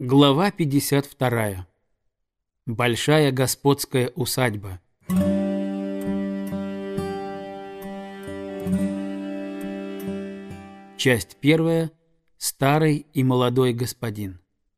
Глава 52. Большая господская усадьба. Часть 1. Старый и молодой господин.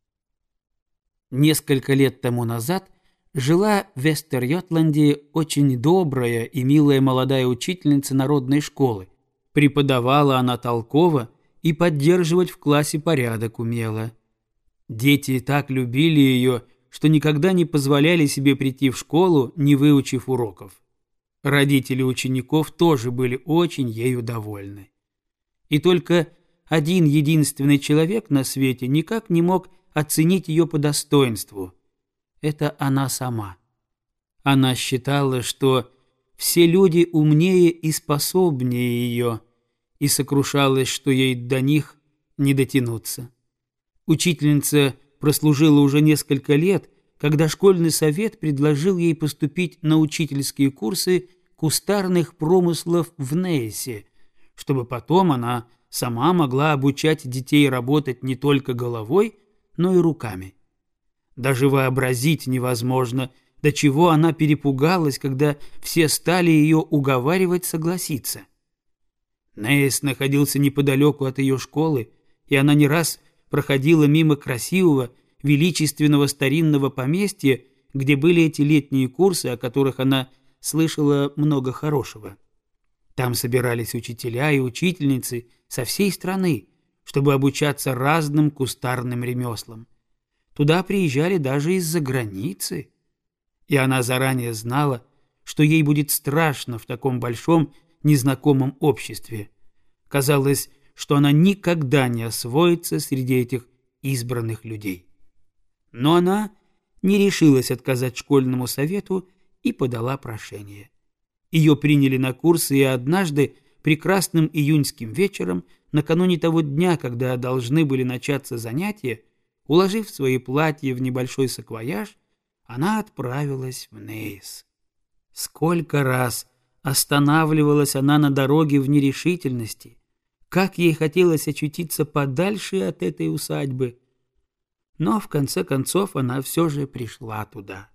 Несколько лет тому назад жила в Вестер-Йотланде очень добрая и милая молодая учительница народной школы. Преподавала она толково и поддерживать в классе порядок умела. Дети так любили ее, что никогда не позволяли себе прийти в школу, не выучив уроков. Родители учеников тоже были очень ею довольны. И только один единственный человек на свете никак не мог оценить ее по достоинству. Это она сама. Она считала, что все люди умнее и способнее ее, и сокрушалась, что ей до них не дотянуться. Учительница прослужила уже несколько лет, когда школьный совет предложил ей поступить на учительские курсы кустарных промыслов в Нейсе, чтобы потом она сама могла обучать детей работать не только головой, но и руками. Даже вообразить невозможно, до чего она перепугалась, когда все стали ее уговаривать согласиться. Нейс находился неподалеку от ее школы, и она не раз проходила мимо красивого, величественного старинного поместья, где были эти летние курсы, о которых она слышала много хорошего. Там собирались учителя и учительницы со всей страны, чтобы обучаться разным кустарным ремеслам. Туда приезжали даже из-за границы. И она заранее знала, что ей будет страшно в таком большом незнакомом обществе. Казалось, что она никогда не освоится среди этих избранных людей. Но она не решилась отказать школьному совету и подала прошение. Ее приняли на курсы, и однажды, прекрасным июньским вечером, накануне того дня, когда должны были начаться занятия, уложив свои платья в небольшой саквояж, она отправилась в Нейс. Сколько раз останавливалась она на дороге в нерешительности, как ей хотелось очутиться подальше от этой усадьбы. Но в конце концов она все же пришла туда.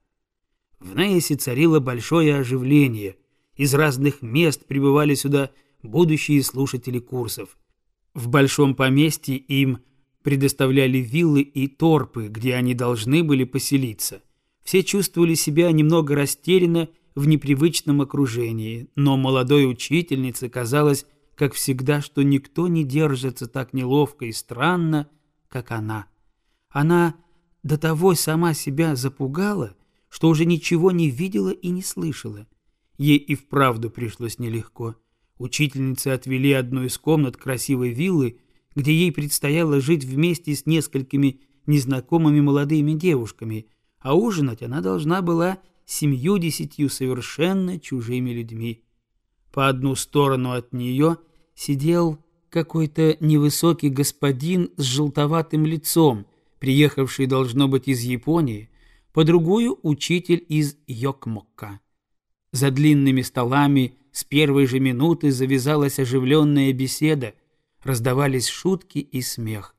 В Нейсе царило большое оживление. Из разных мест прибывали сюда будущие слушатели курсов. В большом поместье им предоставляли виллы и торпы, где они должны были поселиться. Все чувствовали себя немного растерянно в непривычном окружении, но молодой учительнице казалось, как всегда, что никто не держится так неловко и странно, как она. Она до того сама себя запугала, что уже ничего не видела и не слышала. Ей и вправду пришлось нелегко. Учительницы отвели одну из комнат красивой виллы, где ей предстояло жить вместе с несколькими незнакомыми молодыми девушками, а ужинать она должна была с 70 совершенно чужими людьми. По одну сторону от нее сидел какой-то невысокий господин с желтоватым лицом, приехавший, должно быть, из Японии, по другую — учитель из Йокмокка. За длинными столами с первой же минуты завязалась оживленная беседа, раздавались шутки и смех.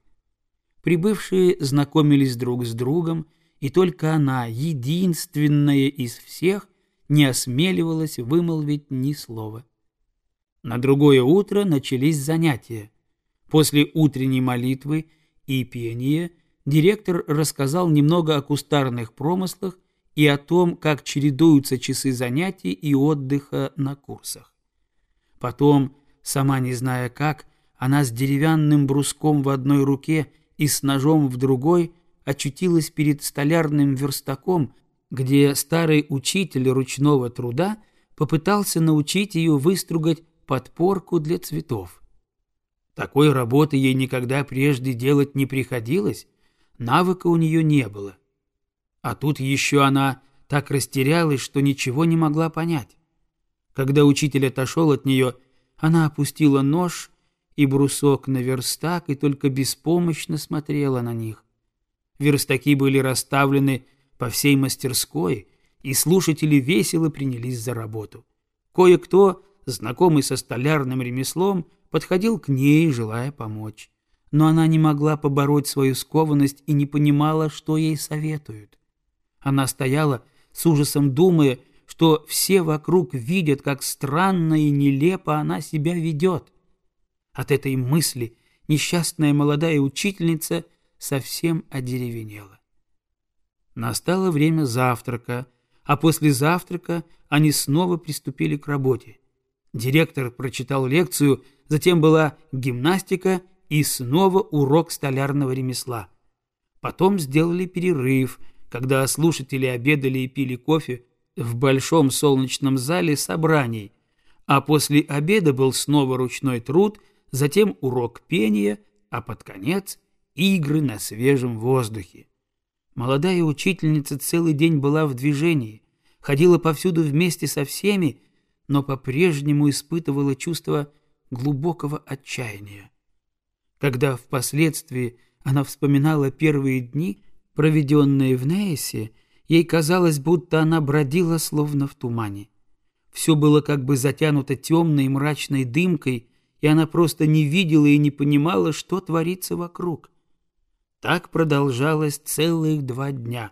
Прибывшие знакомились друг с другом, и только она, единственная из всех, не осмеливалась вымолвить ни слова. На другое утро начались занятия. После утренней молитвы и пения директор рассказал немного о кустарных промыслах и о том, как чередуются часы занятий и отдыха на курсах. Потом, сама не зная как, она с деревянным бруском в одной руке и с ножом в другой очутилась перед столярным верстаком, где старый учитель ручного труда попытался научить ее выстругать подпорку для цветов. Такой работы ей никогда прежде делать не приходилось, навыка у нее не было. А тут еще она так растерялась, что ничего не могла понять. Когда учитель отошел от нее, она опустила нож и брусок на верстак и только беспомощно смотрела на них. Верстаки были расставлены по всей мастерской, и слушатели весело принялись за работу. Кое-кто, знакомый со столярным ремеслом, подходил к ней, желая помочь. но она не могла побороть свою скованность и не понимала, что ей советуют. Она стояла с ужасом, думая, что все вокруг видят, как странно и нелепо она себя ведет. От этой мысли несчастная молодая учительница совсем одеревенела. Настало время завтрака, а после завтрака они снова приступили к работе. Директор прочитал лекцию, затем была гимнастика и снова урок столярного ремесла. Потом сделали перерыв, когда слушатели обедали и пили кофе в большом солнечном зале собраний, а после обеда был снова ручной труд, затем урок пения, а под конец игры на свежем воздухе. Молодая учительница целый день была в движении, ходила повсюду вместе со всеми, но по-прежнему испытывала чувство глубокого отчаяния. Когда впоследствии она вспоминала первые дни, проведенные в Нейсе, ей казалось, будто она бродила словно в тумане. Все было как бы затянуто темной и мрачной дымкой, и она просто не видела и не понимала, что творится вокруг. Так продолжалось целых 2 дня.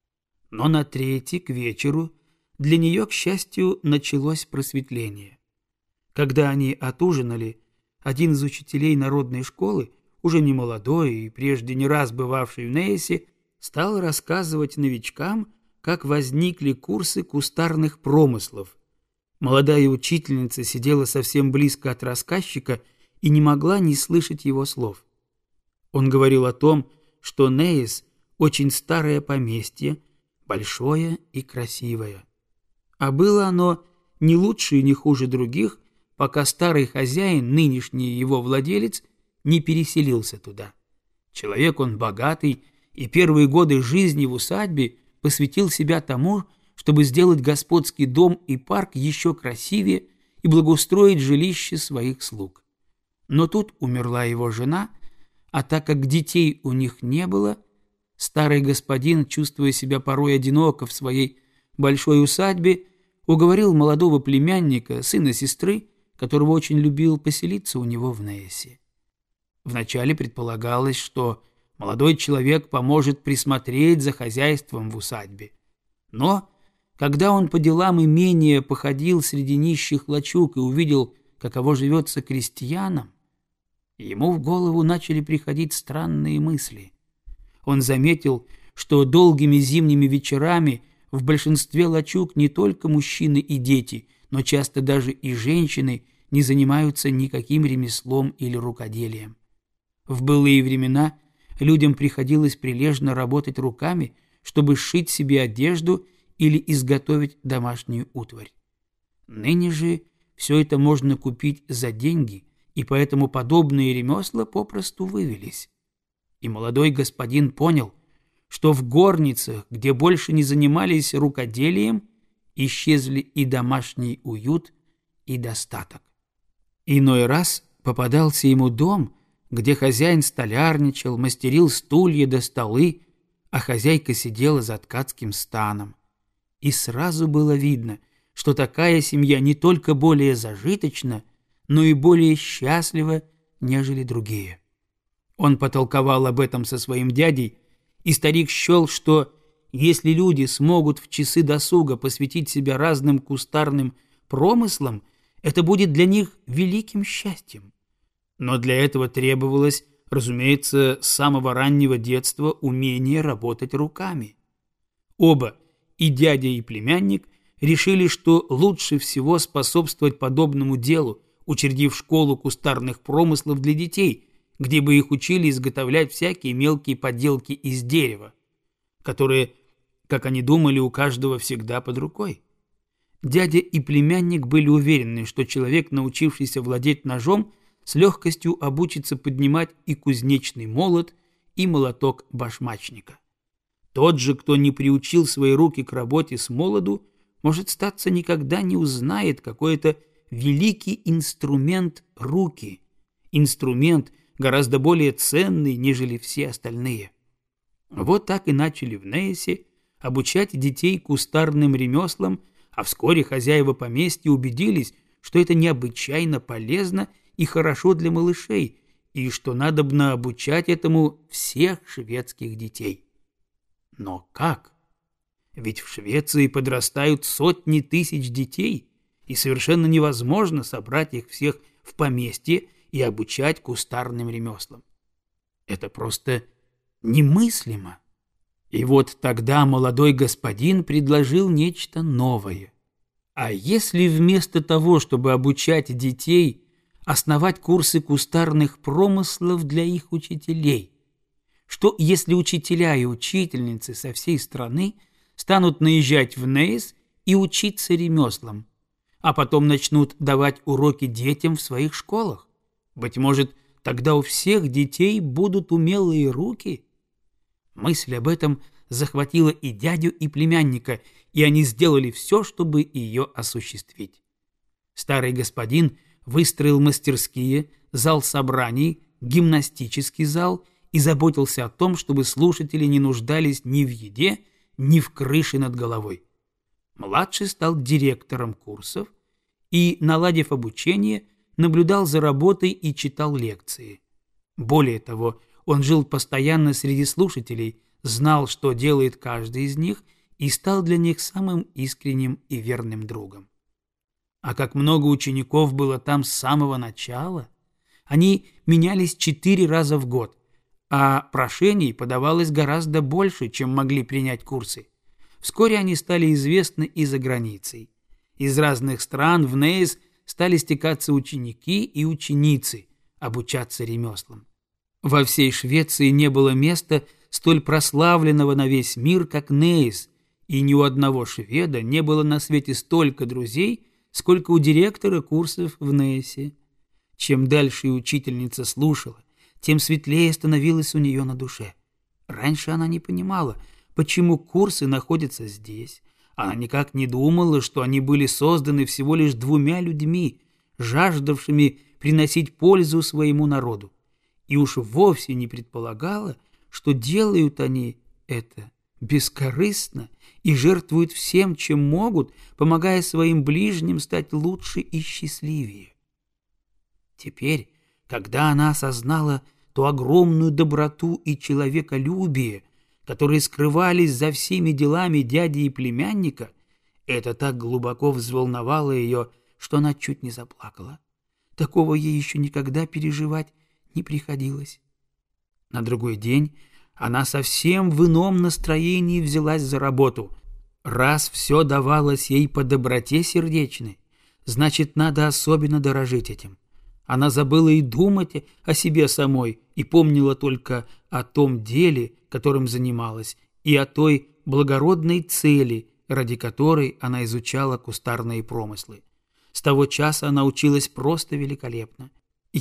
Но на третий, к вечеру, для нее, к счастью, началось просветление. Когда они отужинали, один из учителей народной школы, уже не молодой и прежде не раз бывавший в Нейсе, стал рассказывать новичкам, как возникли курсы кустарных промыслов. Молодая учительница сидела совсем близко от рассказчика и не могла не слышать его слов. Он говорил о том, что Нейс – очень старое поместье, большое и красивое. А было оно не лучше и не хуже других, пока старый хозяин, нынешний его владелец, не переселился туда. Человек он богатый, и первые годы жизни в усадьбе посвятил себя тому, чтобы сделать господский дом и парк еще красивее и благоустроить жилище своих слуг. Но тут умерла его жена, а так как детей у них не было, старый господин, чувствуя себя порой одиноко в своей большой усадьбе, уговорил молодого племянника, сына сестры, которого очень любил, поселиться у него в Нейсе. Вначале предполагалось, что молодой человек поможет присмотреть за хозяйством в усадьбе. Но когда он по делам имения походил среди нищих лачуг и увидел, каково живется крестьянам, ему в голову начали приходить странные мысли. Он заметил, что долгими зимними вечерами в большинстве лачуг не только мужчины и дети, но часто даже и женщины не занимаются никаким ремеслом или рукоделием. В былые времена людям приходилось прилежно работать руками, чтобы сшить себе одежду или изготовить домашнюю утварь. Ныне же все это можно купить за деньги, и поэтому подобные ремесла попросту вывелись. И молодой господин понял, что в горницах, где больше не занимались рукоделием, исчезли и домашний уют, и достаток. Иной раз попадался ему дом, где хозяин столярничал, мастерил стулья до столы, а хозяйка сидела за ткацким станом. И сразу было видно, что такая семья не только более зажиточна, но и более счастлива, нежели другие. Он потолковал об этом со своим дядей, и старик счел, что если люди смогут в часы досуга посвятить себя разным кустарным промыслам, это будет для них великим счастьем. Но для этого требовалось, разумеется, с самого раннего детства умение работать руками. Оба, и дядя, и племянник, решили, что лучше всего способствовать подобному делу, учредив школу кустарных промыслов для детей, где бы их учили изготовлять всякие мелкие поделки из дерева, которые, как они думали, у каждого всегда под рукой. Дядя и племянник были уверены, что человек, научившийся владеть ножом, с легкостью обучится поднимать и кузнечный молот, и молоток башмачника. Тот же, кто не приучил свои руки к работе с молоду, может, статься, никогда не узнает какой-то великий инструмент руки, инструмент гораздо более ценный, нежели все остальные. Вот так и начали в Нейсе обучать детей кустарным ремеслам, а вскоре хозяева поместья убедились, что это необычайно полезно и хорошо для малышей, и что надобно обучать этому всех шведских детей. Но как? Ведь в Швеции подрастают сотни тысяч детей, и совершенно невозможно собрать их всех в поместье и обучать кустарным ремеслам. Это просто немыслимо. И вот тогда молодой господин предложил нечто новое. А если вместо того, чтобы обучать детей, основать курсы кустарных промыслов для их учителей? Что если учителя и учительницы со всей страны станут наезжать в Нейс и учиться ремеслам, а потом начнут давать уроки детям в своих школах? Быть может, тогда у всех детей будут умелые руки? Мысль об этом захватила и дядю, и племянника, и они сделали все, чтобы ее осуществить. Старый господин выстроил мастерские, зал собраний, гимнастический зал и заботился о том, чтобы слушатели не нуждались ни в еде, ни в крыше над головой. Младший стал директором курсов и, наладив обучение, наблюдал за работой и читал лекции. Более того, он жил постоянно среди слушателей, знал, что делает каждый из них, и стал для них самым искренним и верным другом. А как много учеников было там с самого начала! Они менялись 4 раза в год, а прошений подавалось гораздо больше, чем могли принять курсы. Вскоре они стали известны и за границей. Из разных стран в Нейс стали стекаться ученики и ученицы, обучаться ремеслам. Во всей Швеции не было места, столь прославленного на весь мир, как Нейс, и ни у одного шведа не было на свете столько друзей, сколько у директора курсов в Нейсе. Чем дальше учительница слушала, тем светлее становилось у нее на душе. Раньше она не понимала, почему курсы находятся здесь. Она никак не думала, что они были созданы всего лишь 2 людьми, жаждавшими приносить пользу своему народу. И уж вовсе не предполагала, что делают они это бескорыстно и жертвуют всем, чем могут, помогая своим ближним стать лучше и счастливее. Теперь, когда она осознала ту огромную доброту и человеколюбие, которые скрывались за всеми делами дяди и племянника, это так глубоко взволновало ее, что она чуть не заплакала. Такого ей еще никогда переживать не приходилось. На другой день она совсем в ином настроении взялась за работу. Раз все давалось ей по доброте сердечной, значит, надо особенно дорожить этим. Она забыла и думать о себе самой, и помнила только о том деле, которым занималась, и о той благородной цели, ради которой она изучала кустарные промыслы. С того часа она училась просто великолепно.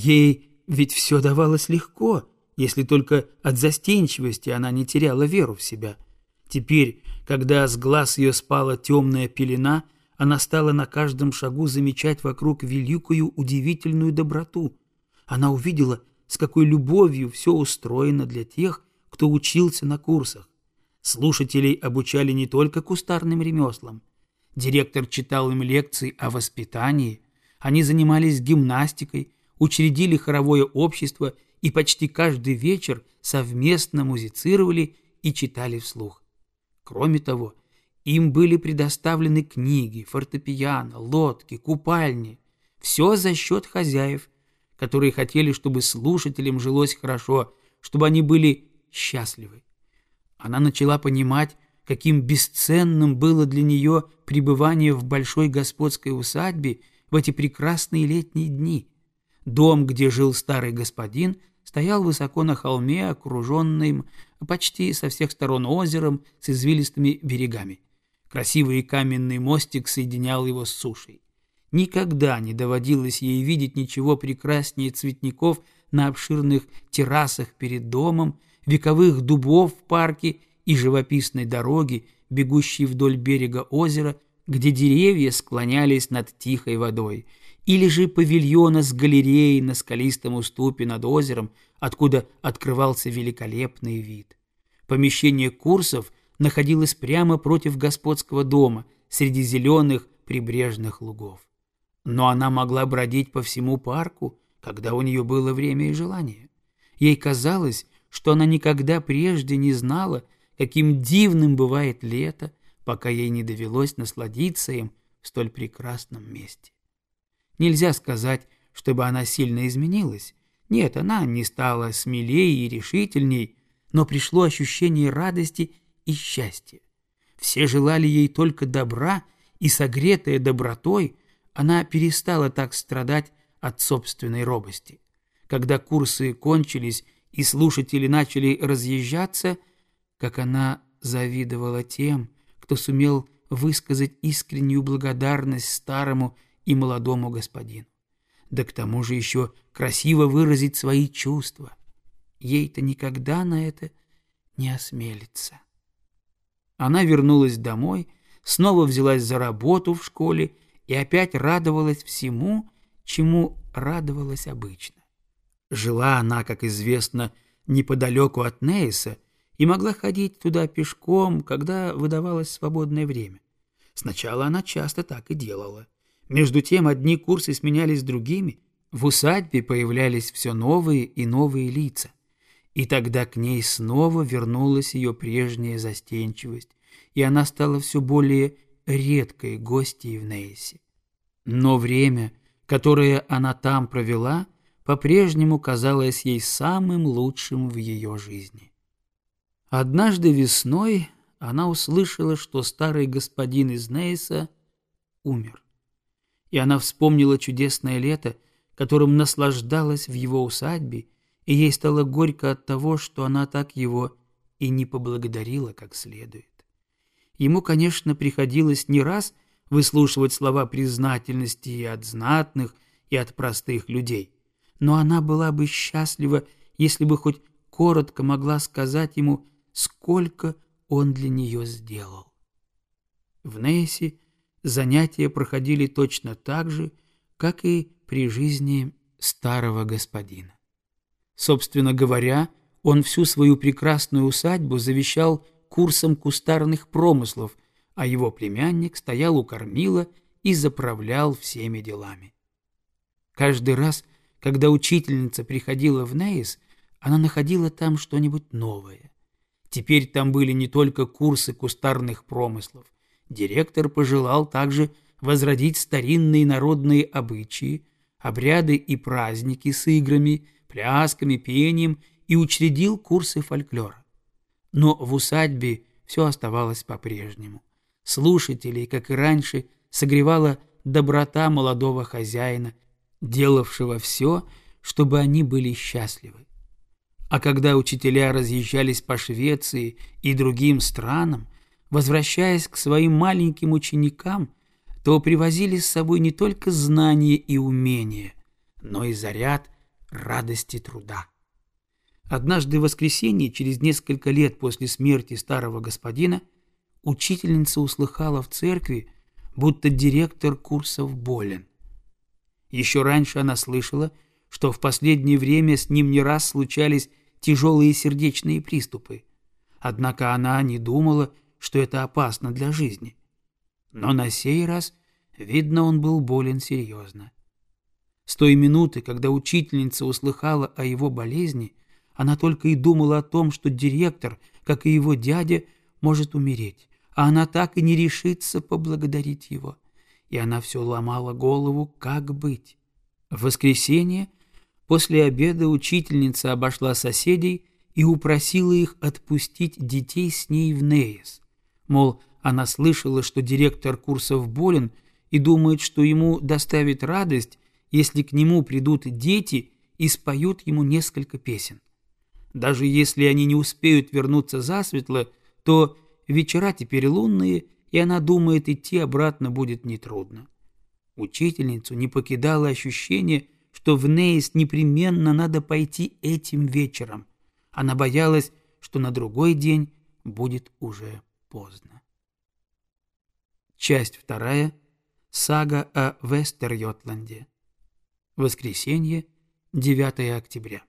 Ей ведь все давалось легко, если только от застенчивости она не теряла веру в себя. Теперь, когда с глаз ее спала темная пелена, она стала на каждом шагу замечать вокруг великую удивительную доброту. Она увидела, с какой любовью все устроено для тех, кто учился на курсах. Слушателей обучали не только кустарным ремеслам. Директор читал им лекции о воспитании, они занимались гимнастикой, учредили хоровое общество и почти каждый вечер совместно музицировали и читали вслух. Кроме того, им были предоставлены книги, фортепиано, лодки, купальни. Все за счет хозяев, которые хотели, чтобы слушателям жилось хорошо, чтобы они были счастливы. Она начала понимать, каким бесценным было для нее пребывание в большой господской усадьбе в эти прекрасные летние дни. Дом, где жил старый господин, стоял высоко на холме, окруженным почти со всех сторон озером с извилистыми берегами. Красивый каменный мостик соединял его с сушей. Никогда не доводилось ей видеть ничего прекраснее цветников на обширных террасах перед домом, вековых дубов в парке и живописной дороги, бегущей вдоль берега озера, где деревья склонялись над тихой водой, или же павильона с галереей на скалистом уступе над озером, откуда открывался великолепный вид. Помещение курсов находилось прямо против господского дома, среди зеленых прибрежных лугов. Но она могла бродить по всему парку, когда у нее было время и желание. Ей казалось, что она никогда прежде не знала, каким дивным бывает лето, пока ей не довелось насладиться им в столь прекрасном месте. Нельзя сказать, чтобы она сильно изменилась. Нет, она не стала смелее и решительней, но пришло ощущение радости и счастья. Все желали ей только добра, и, согретая добротой, она перестала так страдать от собственной робости. Когда курсы кончились и слушатели начали разъезжаться, как она завидовала тем, кто сумел высказать искреннюю благодарность старому и молодому господину. Да к тому же еще красиво выразить свои чувства. Ей-то никогда на это не осмелится. Она вернулась домой, снова взялась за работу в школе и опять радовалась всему, чему радовалась обычно. Жила она, как известно, неподалеку от Нейса и могла ходить туда пешком, когда выдавалось свободное время. Сначала она часто так и делала. Между тем одни курсы сменялись другими, в усадьбе появлялись все новые и новые лица. И тогда к ней снова вернулась ее прежняя застенчивость, и она стала все более редкой гостьей в Нейсе. Но время, которое она там провела, по-прежнему казалось ей самым лучшим в ее жизни. Однажды весной она услышала, что старый господин из Нейса умер. И она вспомнила чудесное лето, которым наслаждалась в его усадьбе, и ей стало горько от того, что она так его и не поблагодарила как следует. Ему, конечно, приходилось не раз выслушивать слова признательности и от знатных, и от простых людей, но она была бы счастлива, если бы хоть коротко могла сказать ему, сколько он для нее сделал. В Нейсе занятия проходили точно так же, как и при жизни старого господина. Собственно говоря, он всю свою прекрасную усадьбу завещал курсом кустарных промыслов, а его племянник стоял у кормила и заправлял всеми делами. Каждый раз, когда учительница приходила в Нейс, она находила там что-нибудь новое. Теперь там были не только курсы кустарных промыслов. Директор пожелал также возродить старинные народные обычаи, обряды и праздники с играми, плясками, пением и учредил курсы фольклора. Но в усадьбе все оставалось по-прежнему. Слушателей, как и раньше, согревала доброта молодого хозяина, делавшего все, чтобы они были счастливы. А когда учителя разъезжались по Швеции и другим странам, возвращаясь к своим маленьким ученикам, то привозили с собой не только знания и умения, но и заряд радости труда. Однажды в воскресенье, через несколько лет после смерти старого господина, учительница услыхала в церкви, будто директор курсов болен. Еще раньше она слышала, что в последнее время с ним не раз случались тяжелые сердечные приступы. Однако она не думала, что это опасно для жизни. Но на сей раз, видно, он был болен серьезно. С той минуты, когда учительница услыхала о его болезни, она только и думала о том, что директор, как и его дядя, может умереть, а она так и не решится поблагодарить его. И она все ломала голову, как быть. В воскресенье после обеда учительница обошла соседей и упросила их отпустить детей с ней в Нейс. Мол, она слышала, что директор курсов болен и думает, что ему доставит радость, если к нему придут дети и споют ему несколько песен. Даже если они не успеют вернуться засветло, то вечера теперь лунные, и она думает, идти обратно будет нетрудно. Учительницу не покидало ощущение, что в Нейс непременно надо пойти этим вечером. Она боялась, что на другой день будет уже поздно. Часть 2. Сага о Вестер-Йотланде. Воскресенье, 9 октября.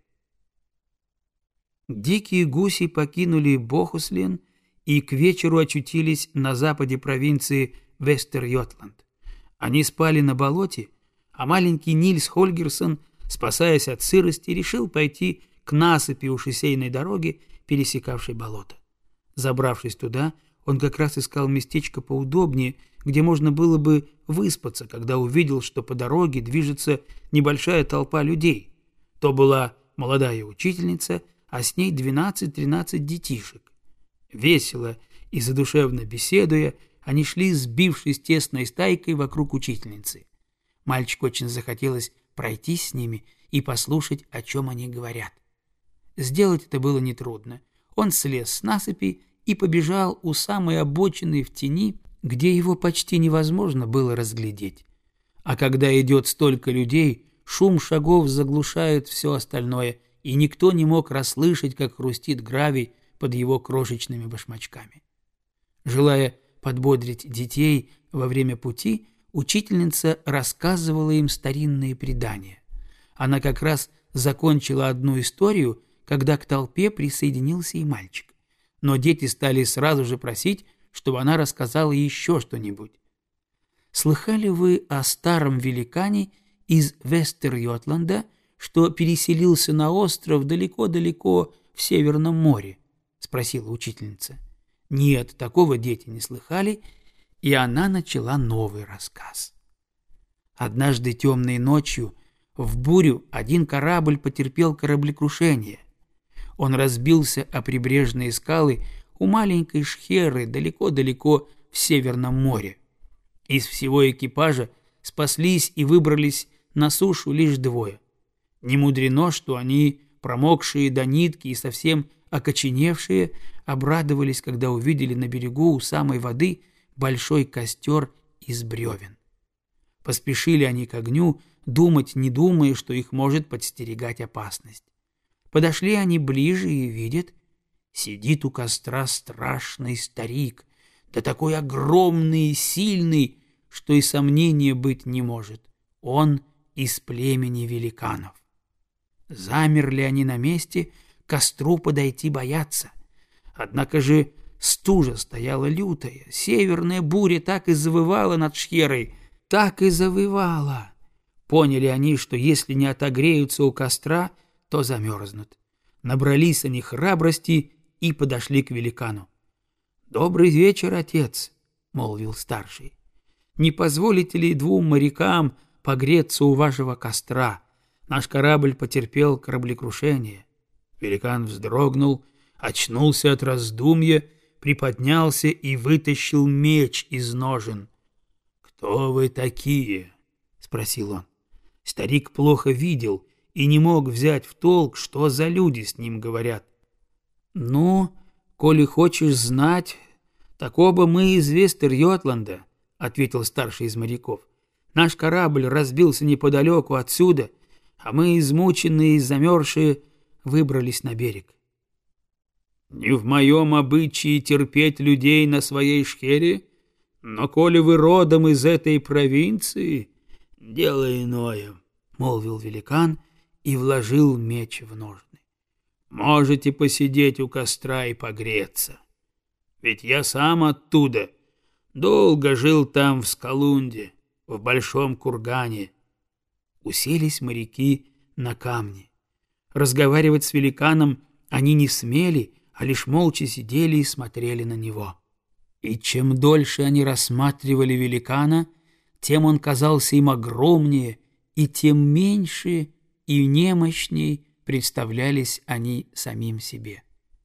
Дикие гуси покинули Бохуслен и к вечеру очутились на западе провинции Вестер-Йотланд. Они спали на болоте, а маленький Нильс Хольгерсон спасаясь от сырости, решил пойти к насыпи у шоссейной дороги, пересекавшей болото. Забравшись туда, он как раз искал местечко поудобнее, где можно было бы выспаться, когда увидел, что по дороге движется небольшая толпа людей. То была молодая учительница, а с ней 12-13 детишек. Весело и задушевно беседуя, они шли, сбившись тесной стайкой вокруг учительницы. Мальчику очень захотелось пройтись с ними и послушать, о чем они говорят. Сделать это было нетрудно. Он слез с насыпи и побежал у самой обочины в тени, где его почти невозможно было разглядеть. А когда идет столько людей, шум шагов заглушает все остальное, и никто не мог расслышать, как хрустит гравий под его крошечными башмачками. Желая подбодрить детей во время пути, учительница рассказывала им старинные предания. Она как раз закончила одну историю, когда к толпе присоединился и мальчик. Но дети стали сразу же просить, чтобы она рассказала еще что-нибудь. «Слыхали вы о старом великане из Вестер-Йотланда, что переселился на остров далеко-далеко в Северном море?» — спросила учительница. Нет, такого дети не слыхали, и она начала новый рассказ. Однажды темной ночью в бурю один корабль потерпел кораблекрушение. Он разбился о прибрежные скалы у маленькой шхеры далеко-далеко в Северном море. Из всего экипажа спаслись и выбрались на сушу лишь двое. Не мудрено, что они, промокшие до нитки и совсем окоченевшие, обрадовались, когда увидели на берегу у самой воды большой костер из бревен. Поспешили они к огню, думать не думая, что их может подстерегать опасность. Подошли они ближе и видят, сидит у костра страшный старик, да такой огромный и сильный, что и сомнения быть не может. Он из племени великанов. Замерли они на месте, к костру подойти боятся. Однако же стужа стояла лютая, северная буря так и завывала над шхерой, так и завывала. Поняли они, что если не отогреются у костра, то замерзнут. Набрались они храбрости и подошли к великану. «Добрый вечер, отец», — молвил старший. «Не позволите ли двум морякам погреться у вашего костра? Наш корабль потерпел кораблекрушение». Великан вздрогнул, очнулся от раздумья, приподнялся и вытащил меч из ножен. «Кто вы такие?» — спросил он. Старик плохо видел и не мог взять в толк, что за люди с ним говорят. «Ну, коли хочешь знать, так оба мы из Вестер-Йотланда», — ответил старший из моряков. «Наш корабль разбился неподалеку отсюда, а мы, измученные и замерзшие, выбрались на берег». «Не в моем обычае терпеть людей на своей шхере, но коли вы родом из этой провинции, дело иное», — молвил великан и вложил меч в ножны. «Можете посидеть у костра и погреться. Ведь я сам оттуда, долго жил там в Скалунде, в большом кургане». Уселись моряки на камни. Разговаривать с великаном они не смели, а лишь молча сидели и смотрели на него. И чем дольше они рассматривали великана, тем он казался им огромнее, и тем меньше и немощней представлялись они самим себе.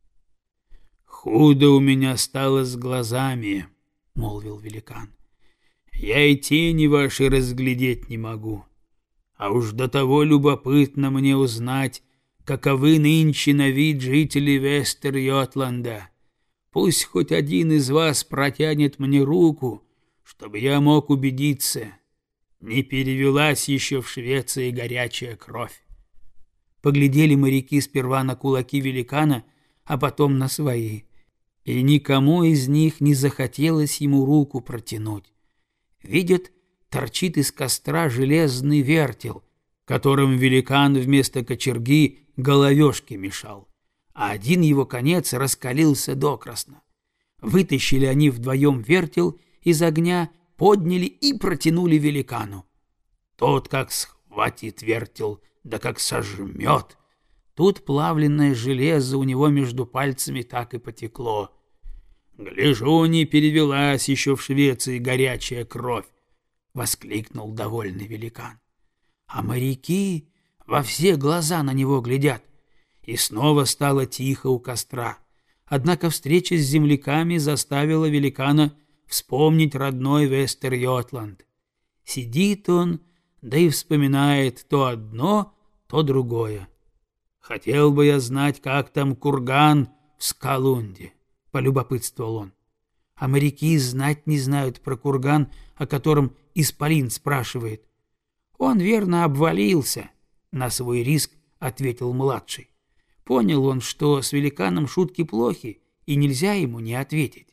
«Худо у меня стало с глазами», — молвил великан. «Я и тени ваши разглядеть не могу. А уж до того любопытно мне узнать, каковы нынче на вид жители Вестер-Йотланда. Пусть хоть один из вас протянет мне руку, чтобы я мог убедиться, не перевелась еще в Швеции горячая кровь». Поглядели моряки сперва на кулаки великана, а потом на свои, и никому из них не захотелось ему руку протянуть. Видят, торчит из костра железный вертел, которым великан вместо кочерги головешки мешал, а один его конец раскалился докрасно. Вытащили они вдвоем вертел из огня, подняли и протянули великану. Тот, как схватит вертел да как сожмет. Тут плавленное железо у него между пальцами так и потекло. «Гляжу, не перевелась еще в Швеции горячая кровь!» — воскликнул довольный великан. А моряки во все глаза на него глядят. И снова стало тихо у костра. Однако встреча с земляками заставила великана вспомнить родной Вестер-Йотланд. Сидит он, да и вспоминает то одно, то другое. «Хотел бы я знать, как там курган в Скалунде», — полюбопытствовал он. А моряки знать не знают про курган, о котором исполин спрашивает. «Он, верно, обвалился», — на свой риск ответил младший. Понял он, что с великаном шутки плохи, и нельзя ему не ответить.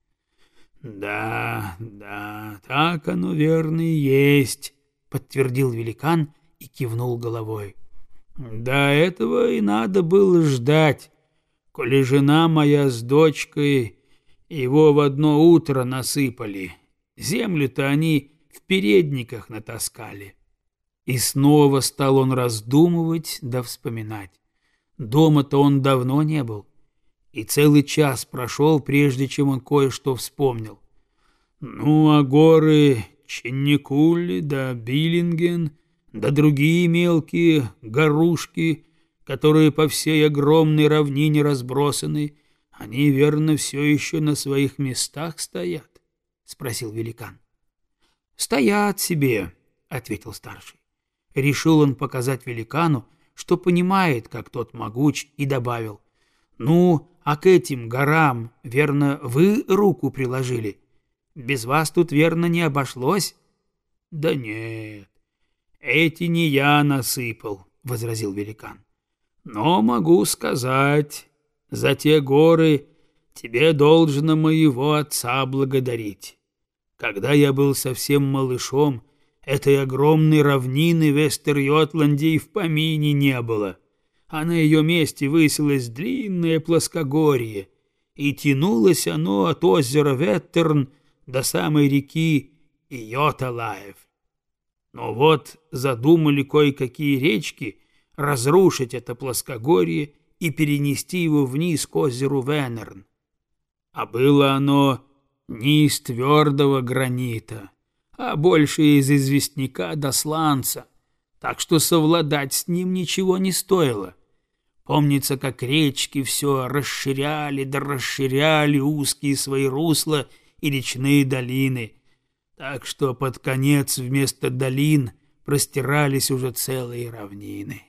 «Да, так оно верно и есть», — подтвердил великан и кивнул головой. «До этого и надо было ждать, коли жена моя с дочкой его в одно утро насыпали. Землю-то они в передниках натаскали». И снова стал он раздумывать да вспоминать. Дома-то он давно не был, и целый час прошел, прежде чем он кое-что вспомнил. Ну, а горы Чинникулли да Биллинген, да другие мелкие горушки, которые по всей огромной равнине разбросаны, они, верно, все еще на своих местах стоят? — спросил великан. — Стоят себе, — ответил старший. Решил он показать великану, что понимает, как тот могуч, и добавил: «Ну, а к этим горам, верно, вы руку приложили? Без вас тут, верно, не обошлось?» «Да нет, эти не я насыпал», — возразил великан. «Но могу сказать, за те горы тебе должно моего отца благодарить. Когда я был совсем малышом, этой огромной равнины в Вестер-Йотланде и в помине не было, а на ее месте высилось длинное плоскогорье, и тянулось оно от озера Веттерн до самой реки Йоталаев. Но вот задумали кое-какие речки разрушить это плоскогорье и перенести его вниз к озеру Венерн. А было оно не из твердого гранита, а больше из известняка до сланца, так что совладать с ним ничего не стоило. Помнится, как речки все расширяли да расширяли узкие свои русла и речные долины, так что под конец вместо долин простирались уже целые равнины.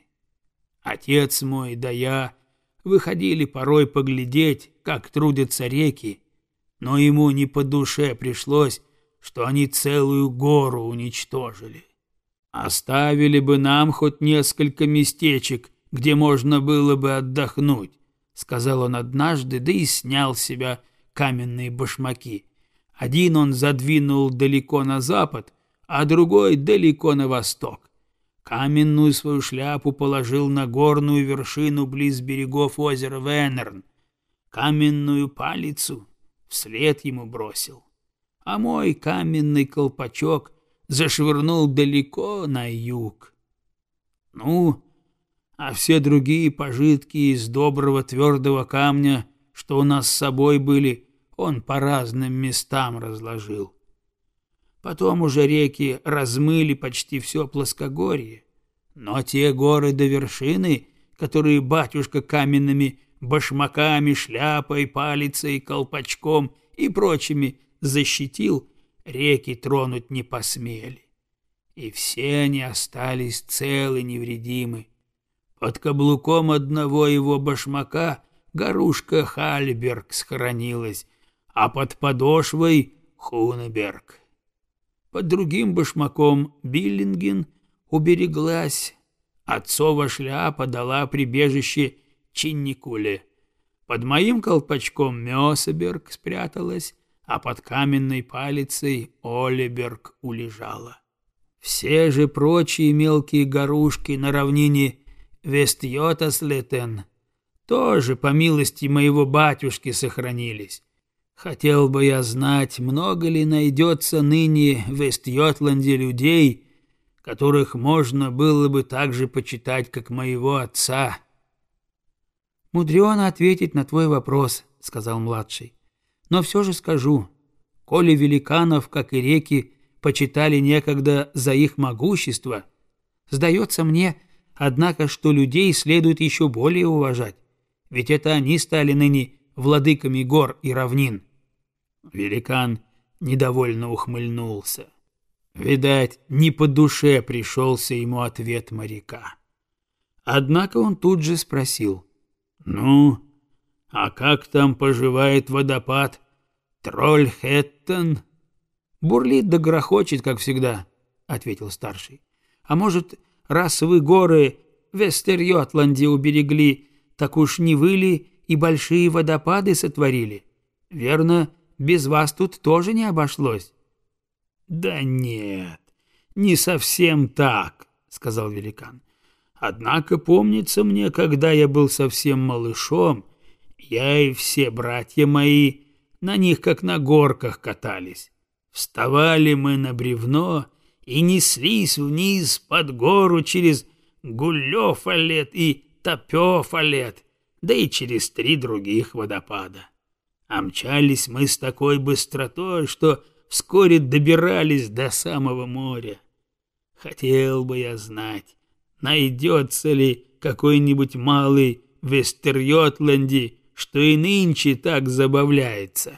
Отец мой да я выходили порой поглядеть, как трудятся реки, но ему не по душе пришлось, что они целую гору уничтожили. Оставили бы нам хоть несколько местечек, где можно было бы отдохнуть, — сказал он однажды, да и снял с себя каменные башмаки. Один он задвинул далеко на запад, а другой далеко на восток. Каменную свою шляпу положил на горную вершину близ берегов озера Венерн. Каменную палицу вслед ему бросил, а мой каменный колпачок зашвырнул далеко на юг. Ну, а все другие пожитки из доброго твердого камня, что у нас с собой были, он по разным местам разложил. Потом уже реки размыли почти все плоскогорье, но те горы до вершины, которые батюшка каменными башмаками, шляпой, палицей, колпачком и прочими защитил, реки тронуть не посмели. И все они остались целы невредимы. Под каблуком одного его башмака горушка Хальберг схоронилась, а под подошвой — Хунеберг. Под другим башмаком Биллинген убереглась. Отцова шляпа дала прибежище Чинникуле. Под моим колпачком Мёсеберг спряталась, а под каменной палицей Олеберг улежала. Все же прочие мелкие горушки на равнине Вестьотаслетен тоже, по милости моего батюшки, сохранились. Хотел бы я знать, много ли найдется ныне в Вестьотланде людей, которых можно было бы так же почитать, как моего отца». «Мудрено ответить на твой вопрос», — сказал младший. «Но все же скажу, коли великанов, как и реки, почитали некогда за их могущество, сдается мне, однако, что людей следует еще более уважать, ведь это они стали ныне владыками гор и равнин». Великан недовольно ухмыльнулся. Видать, не по душе пришелся ему ответ моряка. Однако он тут же спросил: «Ну, а как там поживает водопад Трольхэттен?» «Бурлит да грохочет, как всегда», — ответил старший. «А может, раз вы горы в Вестерьотланде уберегли, так уж не вы ли и большие водопады сотворили? Верно, без вас тут тоже не обошлось». «Да нет, не совсем так», — сказал великан. «Однако помнится мне, когда я был совсем малышом, я и все братья мои на них как на горках катались. Вставали мы на бревно и неслись вниз под гору через Гулёфалет и Топёфалет, да и через 3 других водопада. А мчались мы с такой быстротой, что вскоре добирались до самого моря. Хотел бы я знать, найдется ли какой-нибудь малый в Вестерьотланде, что и нынче так забавляется».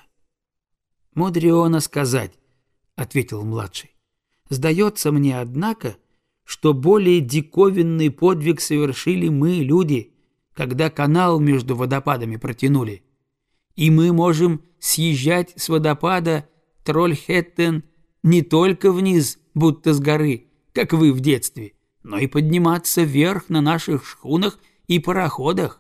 «Мудрено сказать», — ответил младший. «Сдается мне, однако, что более диковинный подвиг совершили мы, люди, когда канал между водопадами протянули. И мы можем съезжать с водопада Трольхэттен не только вниз, будто с горы, как вы в детстве, но и подниматься вверх на наших шхунах и пароходах».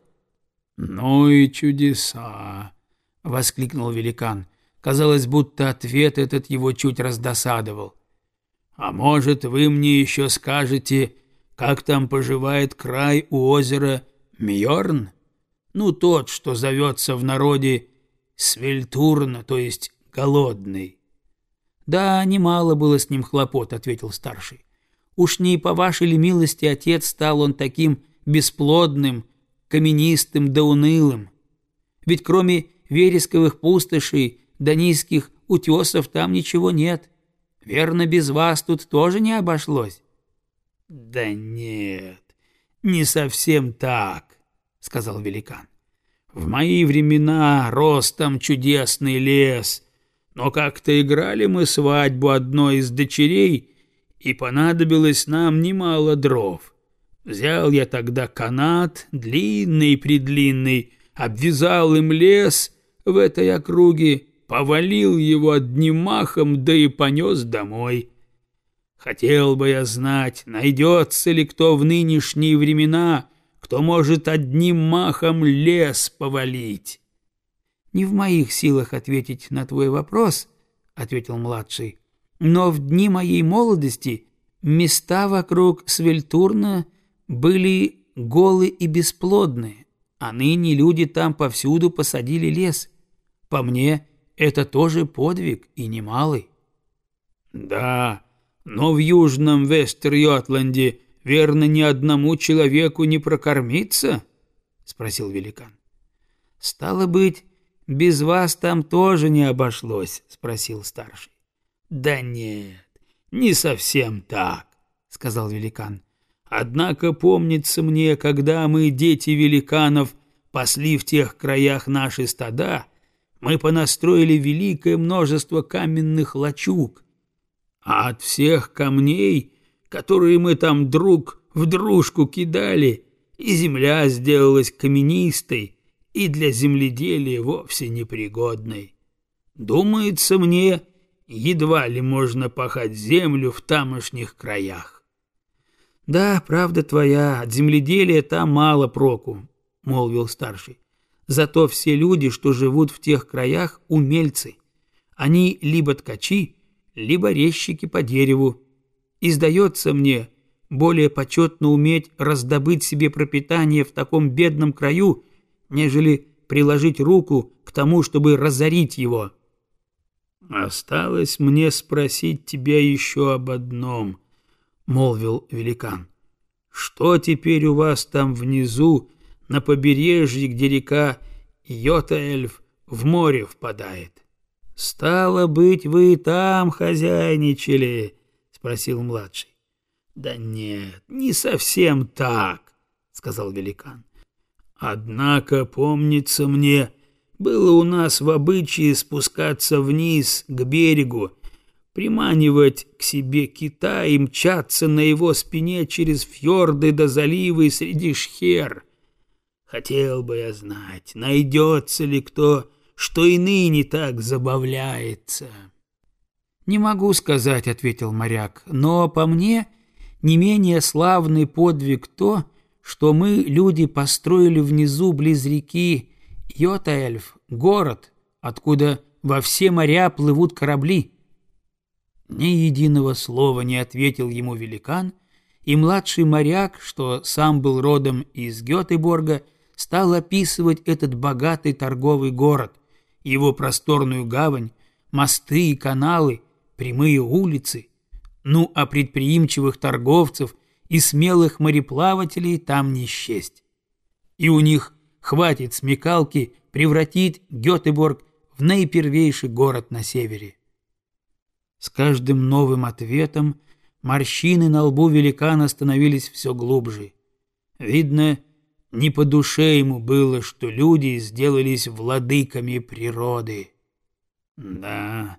«Ну и чудеса!» — воскликнул великан. Казалось, будто ответ этот его чуть раздосадовал. «А может, вы мне еще скажете, как там поживает край у озера Мьорн? Ну, тот, что зовется в народе Свельтурн, то есть голодный». «Да, немало было с ним хлопот», — ответил старший. «Уж не по вашей ли милости, отец, стал он таким бесплодным, каменистым да унылым? Ведь кроме вересковых пустошей да низких утесов там ничего нет. Верно, без вас тут тоже не обошлось?» «Да нет, не совсем так», — сказал великан. «В мои времена рос там чудесный лес, но как-то играли мы свадьбу одной из дочерей, и понадобилось нам немало дров. Взял я тогда канат, длинный-предлинный, обвязал им лес в этой округе, повалил его одним махом, да и понес домой. Хотел бы я знать, найдется ли кто в нынешние времена, кто может одним махом лес повалить». «Не в моих силах ответить на твой вопрос», — ответил младший, «но в дни моей молодости места вокруг Свельтурна были голы и бесплодны, а ныне люди там повсюду посадили лес. По мне, это тоже подвиг и немалый». «Да, но в южном Вестерьотланде, верно, ни одному человеку не прокормиться?» — спросил великан. «Стало быть, без вас там тоже не обошлось?» — спросил старший. «Да нет, не совсем так», — сказал великан. «Однако помнится мне, когда мы, дети великанов, пасли в тех краях наши стада, мы понастроили великое множество каменных лачуг, а от всех камней, которые мы там друг в дружку кидали, и земля сделалась каменистой и для земледелия вовсе непригодной. Думается мне, едва ли можно пахать землю в тамошних краях». «Да, правда твоя, от земледелия там мало проку», — молвил старший. «Зато все люди, что живут в тех краях, умельцы. Они либо ткачи, либо резчики по дереву. И, сдается мне, более почетно уметь раздобыть себе пропитание в таком бедном краю, нежели приложить руку к тому, чтобы разорить его». «Осталось мне спросить тебя еще об одном. — молвил великан. «Что теперь у вас там внизу, на побережье, где река Йотаэльф в море впадает?» «Стало быть, вы и там хозяйничали?» — спросил младший. «Да нет, не совсем так», — сказал великан. «Однако, помнится мне, было у нас в обычае спускаться вниз к берегу, приманивать к себе кита и мчаться на его спине через фьорды до заливы среди шхер. Хотел бы я знать, найдется ли кто, что и ныне так забавляется». «Не могу сказать», — ответил моряк, — «но по мне не менее славный подвиг то, что мы, люди, построили внизу близ реки Йотаэльф город, откуда во все моря плывут корабли». Ни единого слова не ответил ему великан, и младший моряк, что сам был родом из Гетеборга, стал описывать этот богатый торговый город, его просторную гавань, мосты и каналы, прямые улицы. Ну, а предприимчивых торговцев и смелых мореплавателей там не счесть. И у них хватит смекалки превратить Гетеборг в наипервейший город на севере. С каждым новым ответом морщины на лбу великана становились все глубже. Видно, не по душе ему было, что люди сделались владыками природы. «Да,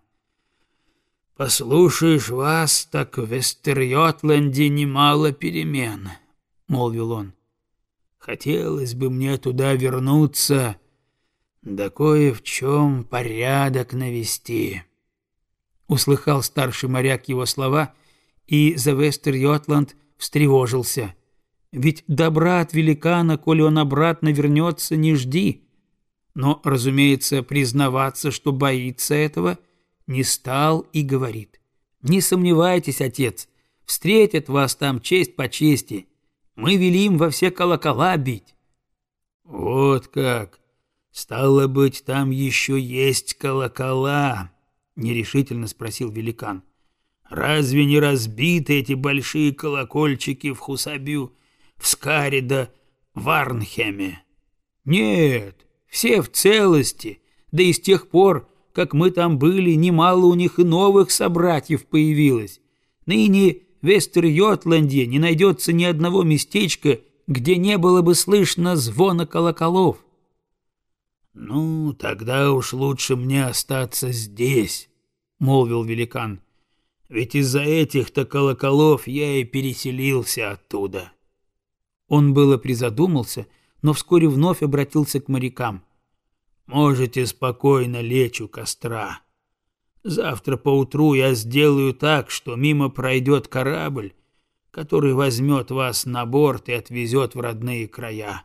послушаешь вас, так в Вестерйотланде немало перемен», — молвил он. «Хотелось бы мне туда вернуться, да кое в чем порядок навести». Услыхал старший моряк его слова, и за Вестерйотланд встревожился. Ведь добра от великана, коли он обратно вернется, не жди. Но, разумеется, признаваться, что боится этого, не стал и говорит: «Не сомневайтесь, отец, встретят вас там честь по чести. Мы велим во все колокола бить». «Вот как! Стало быть, там еще есть колокола?» — нерешительно спросил великан. «Разве не разбиты эти большие колокольчики в Хусабю, в Скаре да в Арнхеме?» «Нет, все в целости, да и с тех пор, как мы там были, немало у них и новых собратьев появилось. Ныне в Вестерйотланде не найдется ни одного местечка, где не было бы слышно звона колоколов». «Ну, тогда уж лучше мне остаться здесь», — молвил великан. «Ведь из-за этих-то колоколов я и переселился оттуда». Он было призадумался, но вскоре вновь обратился к морякам. «Можете спокойно лечь у костра. Завтра поутру я сделаю так, что мимо пройдет корабль, который возьмет вас на борт и отвезет в родные края.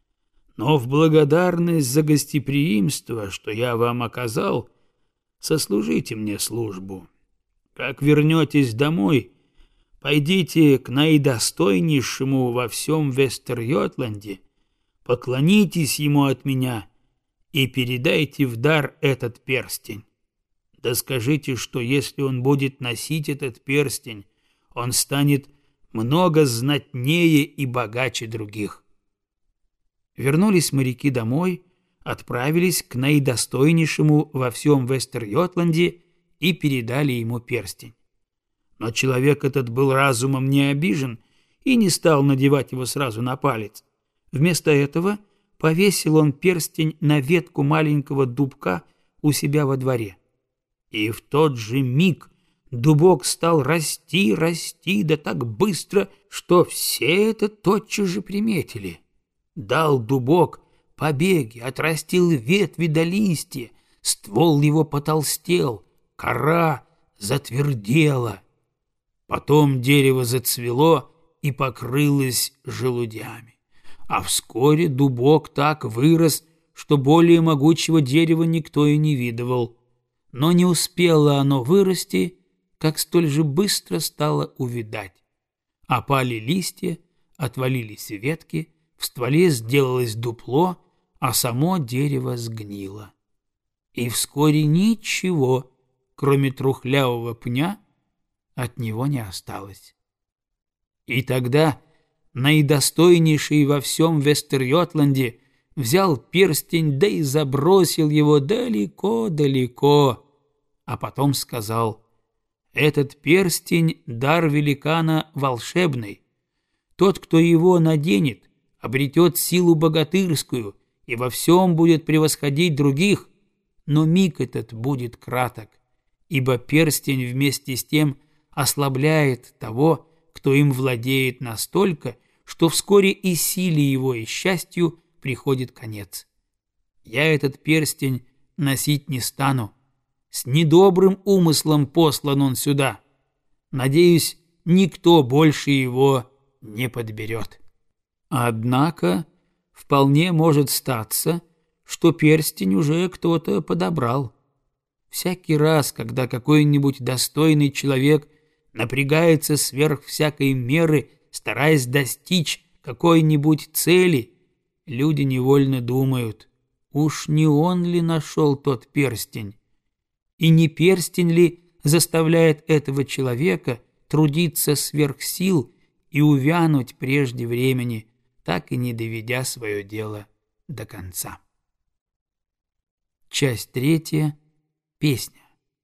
Но в благодарность за гостеприимство, что я вам оказал, сослужите мне службу. Как вернетесь домой, пойдите к наидостойнейшему во всем Вестерйотланде, поклонитесь ему от меня и передайте в дар этот перстень. Да скажите, что если он будет носить этот перстень, он станет много знатнее и богаче других». Вернулись моряки домой, отправились к наидостойнейшему во всем Вестерйотланде и передали ему перстень. Но человек этот был разумом не обижен и не стал надевать его сразу на палец. Вместо этого повесил он перстень на ветку маленького дубка у себя во дворе. И в тот же миг дубок стал расти, да так быстро, что все это тотчас же приметили. Дал дубок побеги, отрастил ветви до листья, ствол его потолстел, кора затвердела. Потом дерево зацвело и покрылось желудями. А вскоре дубок так вырос, что более могучего дерева никто и не видывал. Но не успело оно вырасти, как столь же быстро стало увядать. Опали листья, отвалились ветки, в стволе сделалось дупло, а само дерево сгнило. И вскоре ничего, кроме трухлявого пня, от него не осталось. И тогда наидостойнейший во всем Вестерйотланде взял перстень, да и забросил его далеко-далеко, а потом сказал: «Этот перстень — дар великана волшебный. Тот, кто его наденет, обретет силу богатырскую и во всем будет превосходить других, но миг этот будет краток, ибо перстень вместе с тем ослабляет того, кто им владеет настолько, что вскоре и силе его, и счастью приходит конец. Я этот перстень носить не стану. С недобрым умыслом послан он сюда. Надеюсь, никто больше его не подберет. Однако вполне может статься, что перстень уже кто-то подобрал. Всякий раз, когда какой-нибудь достойный человек напрягается сверх всякой меры, стараясь достичь какой-нибудь цели, люди невольно думают: уж не он ли нашел тот перстень? И не перстень ли заставляет этого человека трудиться сверх сил и увянуть прежде времени, так и не доведя свое дело до конца? Часть 3. Песня.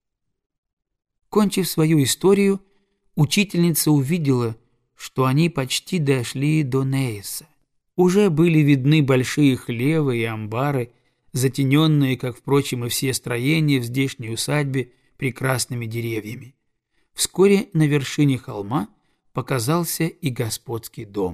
Кончив свою историю, учительница увидела, что они почти дошли до Нейса. Уже были видны большие хлевы и амбары, затененные, как, впрочем, и все строения в здешней усадьбе, прекрасными деревьями. Вскоре на вершине холма показался и господский дом.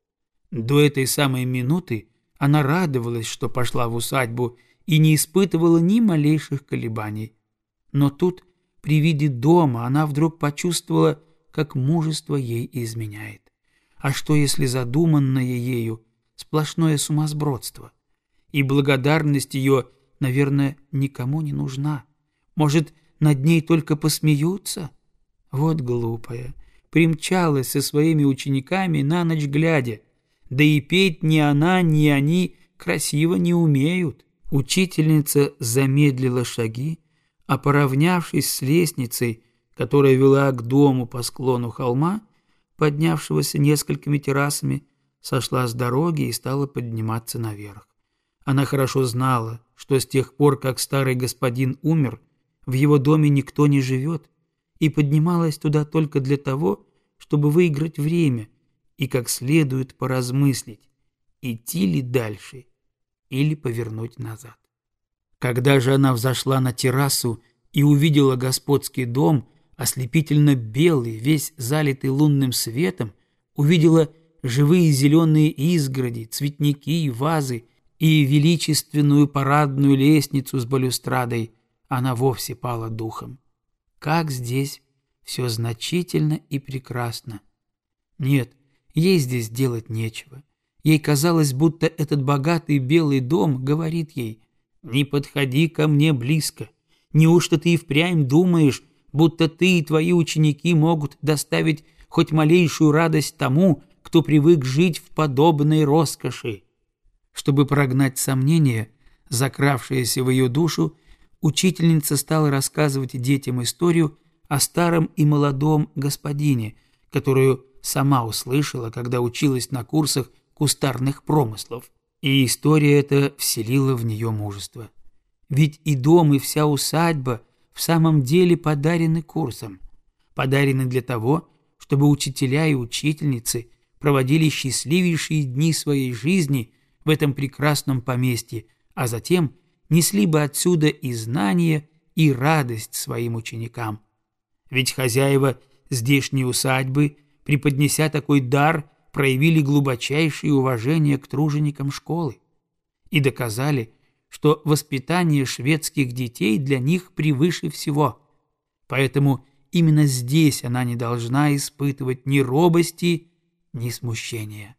До этой самой минуты она радовалась, что пошла в усадьбу, и не испытывала ни малейших колебаний. Но тут, при виде дома, она вдруг почувствовала, как мужество ей изменяет. А что, если задуманное ею сплошное сумасбродство? И благодарность ее, наверное, никому не нужна. Может, над ней только посмеются? Вот глупая. Примчалась со своими учениками на ночь глядя. Да и петь ни она, ни они красиво не умеют. Учительница замедлила шаги, а, поравнявшись с лестницей, которая вела к дому по склону холма, поднявшегося несколькими террасами, сошла с дороги и стала подниматься наверх. Она хорошо знала, что с тех пор, как старый господин умер, в его доме никто не живет, и поднималась туда только для того, чтобы выиграть время и как следует поразмыслить, идти ли дальше или повернуть назад. Когда же она взошла на террасу и увидела господский дом, ослепительно белый, весь залитый лунным светом, увидела живые зеленые изгороди, цветники и вазы и величественную парадную лестницу с балюстрадой, она вовсе пала духом. Как здесь все значительно и прекрасно. Нет, ей здесь делать нечего. Ей казалось, будто этот богатый белый дом говорит ей: «Не подходи ко мне близко. Неужто ты и впрямь думаешь, будто ты и твои ученики могут доставить хоть малейшую радость тому, кто привык жить в подобной роскоши?» Чтобы прогнать сомнения, закравшиеся в ее душу, учительница стала рассказывать детям историю о старом и молодом господине, которую сама услышала, когда училась на курсах кустарных промыслов. И история эта вселила в нее мужество. Ведь и дом, и вся усадьба в самом деле подарены курсом. Подарены для того, чтобы учителя и учительницы проводили счастливейшие дни своей жизни в этом прекрасном поместье, а затем несли бы отсюда и знания, и радость своим ученикам. Ведь хозяева здешней усадьбы, преподнеся такой дар, проявили глубочайшее уважение к труженикам школы и доказали, что воспитание шведских детей для них превыше всего. Поэтому именно здесь она не должна испытывать ни робости, ни смущения.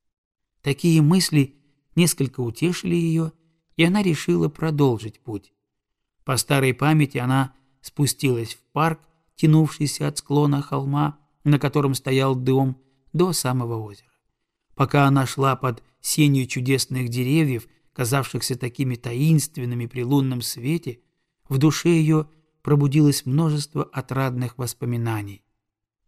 Такие мысли несколько утешили ее, и она решила продолжить путь. По старой памяти она спустилась в парк, тянувшийся от склона холма, на котором стоял дом, до самого озера. Пока она шла под сенью чудесных деревьев, казавшихся такими таинственными при лунном свете, в душе ее пробудилось множество отрадных воспоминаний.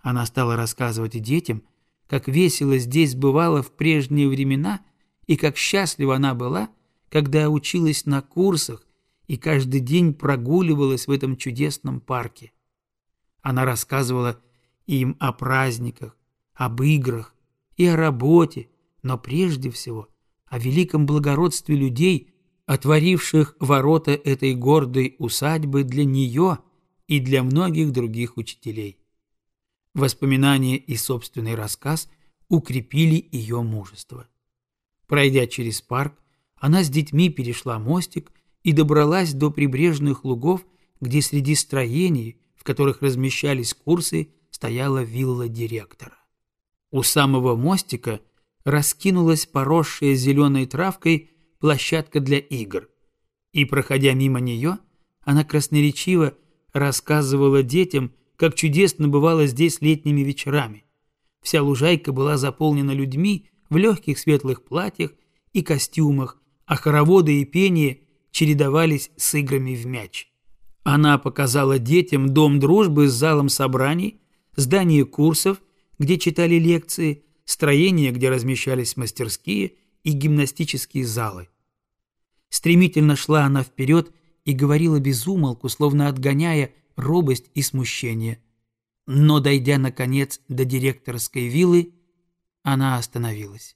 Она стала рассказывать и детям, как весело здесь бывало в прежние времена и как счастлива она была, когда училась на курсах и каждый день прогуливалась в этом чудесном парке. Она рассказывала им о праздниках, об играх и о работе, но прежде всего о великом благородстве людей, отворивших ворота этой гордой усадьбы для нее и для многих других учителей. Воспоминания и собственный рассказ укрепили ее мужество. Пройдя через парк, она с детьми перешла мостик и добралась до прибрежных лугов, где среди строений, в которых размещались курсы, стояла вилла директора. У самого мостика раскинулась поросшая зеленой травкой площадка для игр, и, проходя мимо нее, она красноречиво рассказывала детям, как чудесно бывало здесь летними вечерами. Вся лужайка была заполнена людьми в легких светлых платьях и костюмах, а хороводы и пение чередовались с играми в мяч. Она показала детям дом дружбы с залом собраний, здание курсов, где читали лекции, строения, где размещались мастерские и гимнастические залы. Стремительно шла она вперед и говорила без умолку, словно отгоняя робость и смущение. Но, дойдя, наконец, до директорской виллы, она остановилась.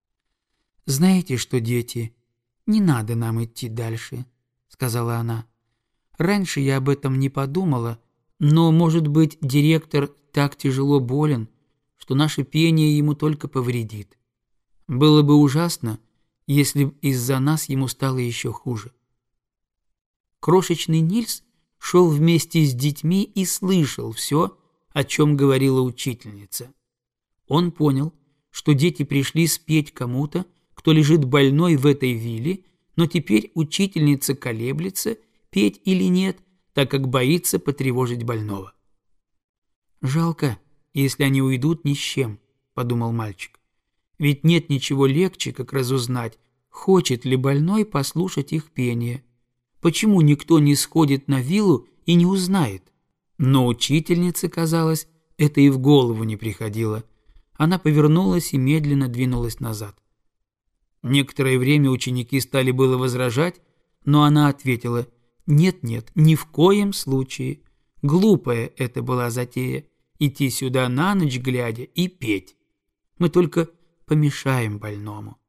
«Знаете что, дети, не надо нам идти дальше», — сказала она. «Раньше я об этом не подумала, но, может быть, директор так тяжело болен, что наше пение ему только повредит. Было бы ужасно, если б из-за нас ему стало еще хуже». Крошечный Нильс шел вместе с детьми и слышал все, о чем говорила учительница. Он понял, что дети пришли спеть кому-то, кто лежит больной в этой вилле, но теперь учительница колеблется, петь или нет, так как боится потревожить больного. «Жалко, если они уйдут ни с чем», — подумал мальчик. «Ведь нет ничего легче, как разузнать, хочет ли больной послушать их пение. Почему никто не сходит на виллу и не узнает?» Но учительнице, казалось, это и в голову не приходило. Она повернулась и медленно двинулась назад. Некоторое время ученики стали было возражать, но она ответила: «Нет-нет, ни в коем случае. Глупая это была затея — идти сюда на ночь глядя и петь. Мы только помешаем больному».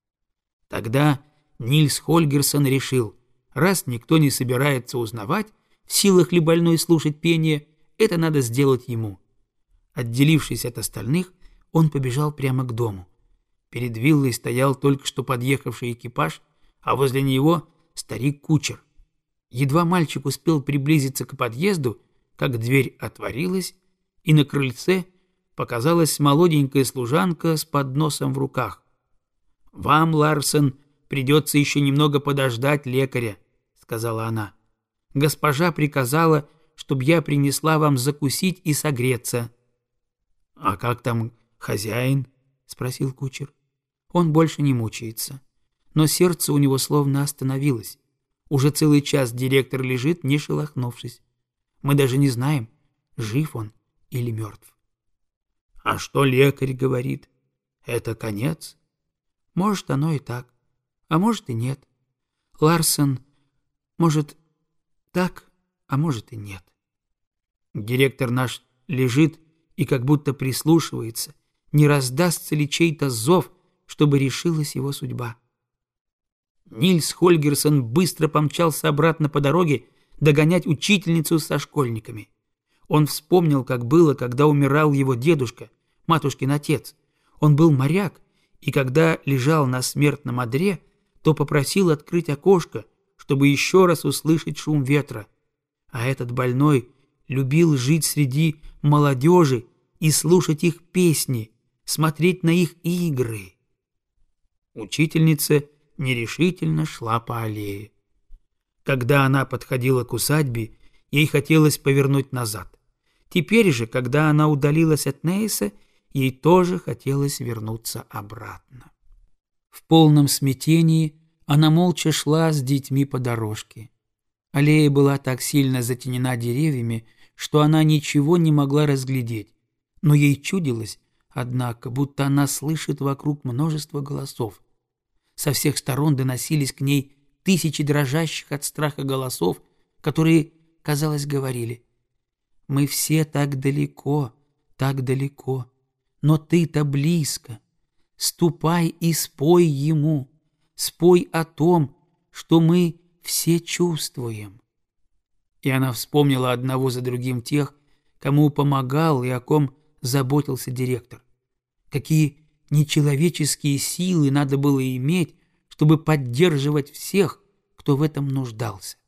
Тогда Нильс Хольгерсон решил, раз никто не собирается узнавать, в силах ли больной слушать пение, это надо сделать ему. Отделившись от остальных, он побежал прямо к дому. Перед виллой стоял только что подъехавший экипаж, а возле него старик-кучер. Едва мальчик успел приблизиться к подъезду, как дверь отворилась, и на крыльце показалась молоденькая служанка с подносом в руках. «Вам, Ларсен, придется еще немного подождать лекаря», — сказала она. «Госпожа приказала, чтобы я принесла вам закусить и согреться». «А как там хозяин?» — спросил кучер. «Он больше не мучается, но сердце у него словно остановилось. Уже целый час директор лежит, не шелохнувшись. Мы даже не знаем, жив он или мертв». «А что лекарь говорит? Это конец?» «Может, оно и так, а может и нет. Ларсен, может, так, а может и нет. Директор наш лежит и как будто прислушивается, не раздастся ли чей-то зов, чтобы решилась его судьба». Нильс Хольгерсон быстро помчался обратно по дороге догонять учительницу со школьниками. Он вспомнил, как было, когда умирал его дедушка, матушкин отец. Он был моряк, и когда лежал на смертном одре, то попросил открыть окошко, чтобы еще раз услышать шум ветра. А этот больной любил жить среди молодежи и слушать их песни, смотреть на их игры. Учительница нерешительно шла по аллее. Когда она подходила к усадьбе, ей хотелось повернуть назад. Теперь же, когда она удалилась от Нейса, ей тоже хотелось вернуться обратно. В полном смятении она молча шла с детьми по дорожке. Аллея была так сильно затенена деревьями, что она ничего не могла разглядеть. Но ей чудилось, однако, будто она слышит вокруг множество голосов. Со всех сторон доносились к ней тысячи дрожащих от страха голосов, которые, казалось, говорили: «Мы все так далеко, но ты-то близко. Ступай и спой ему, спой о том, что мы все чувствуем». И она вспомнила одного за другим тех, кому помогал и о ком заботился директор. Какие нечеловеческие силы надо было иметь, чтобы поддерживать всех, кто в этом нуждался.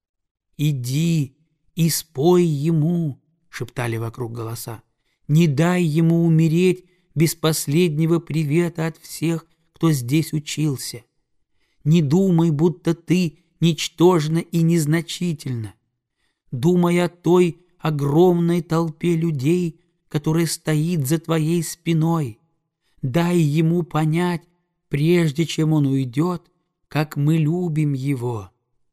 «Иди и спой ему», — шептали вокруг голоса. «Не дай ему умереть без последнего привета от всех, кто здесь учился. Не думай, будто ты ничтожна и незначительна. Думай о той огромной толпе людей, которая стоит за твоей спиной. Дай ему понять, прежде чем он уйдет, как мы любим его».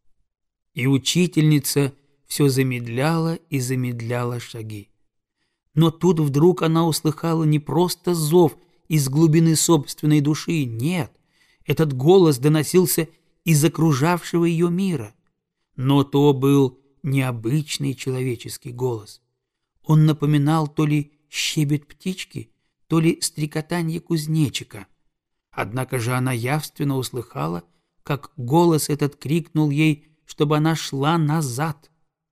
И учительница все замедляла и замедляла шаги. Но тут вдруг она услыхала не просто зов из глубины собственной души, нет, этот голос доносился из окружавшего ее мира. Но то был необычный человеческий голос. Он напоминал то ли щебет птички, то ли стрекотанье кузнечика. Однако же она явственно услыхала, как голос этот крикнул ей, чтобы она шла назад.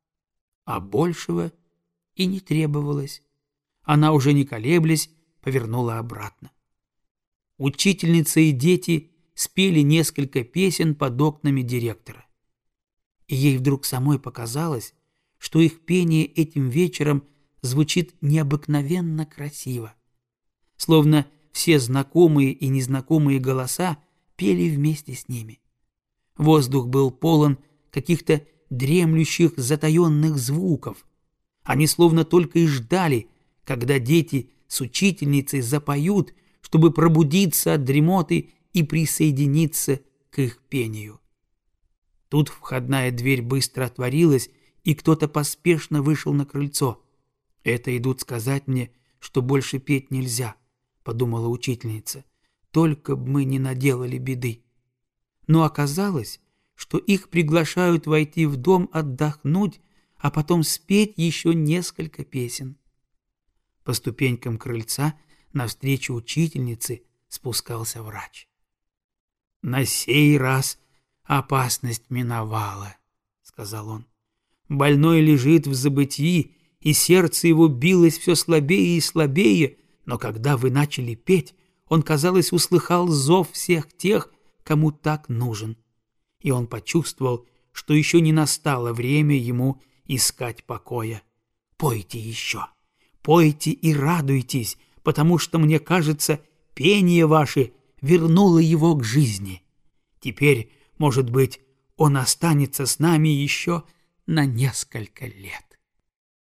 А большего и не требовалось. Она, уже не колеблясь, повернула обратно. Учительница и дети спели несколько песен под окнами директора. И ей вдруг самой показалось, что их пение этим вечером звучит необыкновенно красиво. Словно все знакомые и незнакомые голоса пели вместе с ними. Воздух был полон каких-то дремлющих затаенных звуков. Они словно только и ждали, когда дети с учительницей запоют, чтобы пробудиться от дремоты и присоединиться к их пению. Тут входная дверь быстро отворилась, и кто-то поспешно вышел на крыльцо. «Это идут сказать мне, что больше петь нельзя», — подумала учительница. «Только б мы не наделали беды». Но оказалось, что их приглашают войти в дом отдохнуть, а потом спеть еще несколько песен. По ступенькам крыльца навстречу учительнице спускался врач. «На сей раз опасность миновала», — сказал он. «Больной лежит в забытии, и сердце его билось все слабее и слабее, но когда вы начали петь, он, казалось, услыхал зов всех тех, кому так нужен. И он почувствовал, что еще не настало время ему искать покоя. Пойте еще, пойте и радуйтесь, потому что, мне кажется, пение ваше вернуло его к жизни. Теперь, может быть, он останется с нами еще на несколько лет».